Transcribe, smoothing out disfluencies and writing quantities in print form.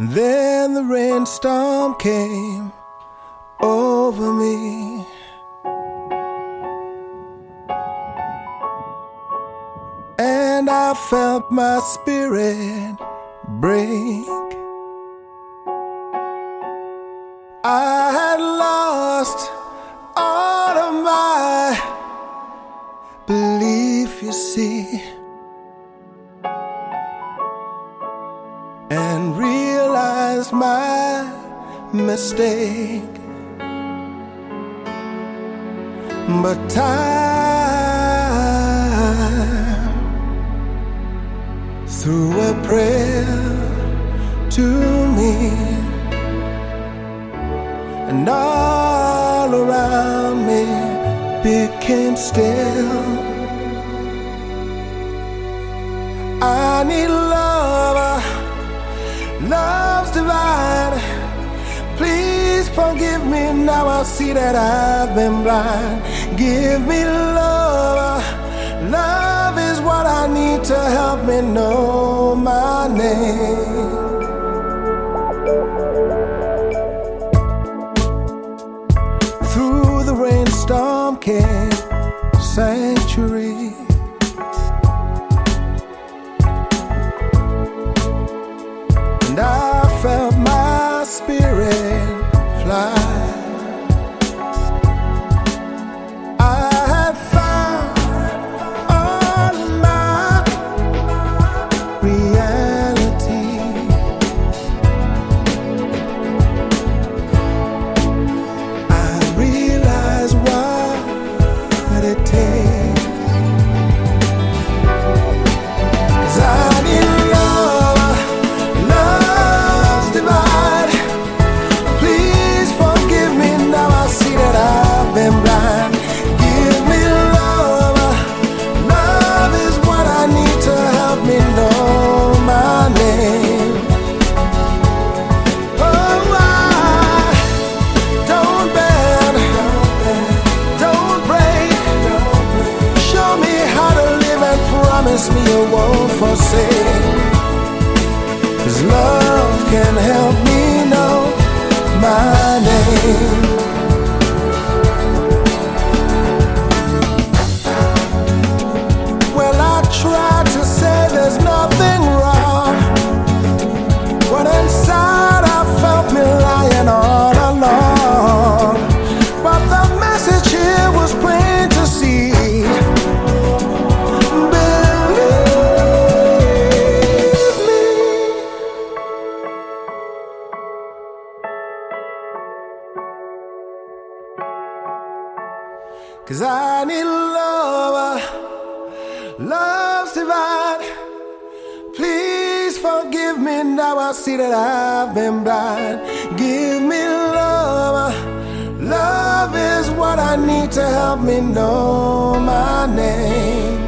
Then the rainstorm came over me. And I felt my spirit break. I had lost all of my belief, you see, and realized my mistake. But time, through a prayer to me, and all around me became still. I need love, love's divine. Please forgive me, now I see that I've been blind. Give me love, love is what I need to help me know my name. Through the rainstorm came sanctuary. And I felt my spirit fly. I had found all of my reality. I realized what it takes. 'Cause I need love, love's divine. Please forgive me, now I see that I've been blind. Give me love, love is what I need to help me know my name. Oh, I don't bend, don't break. Show me how to live and promise me you won't forsake. 'Cause love can help me know my name. Well, I tried to say there's nothing wrong, when inside I felt me lying all along. But the message here was plain to see. Believe me. 'Cause I need love, love's divine. Please forgive me, now I see that I've been blind. Give me love, love is what I need to help me know my name.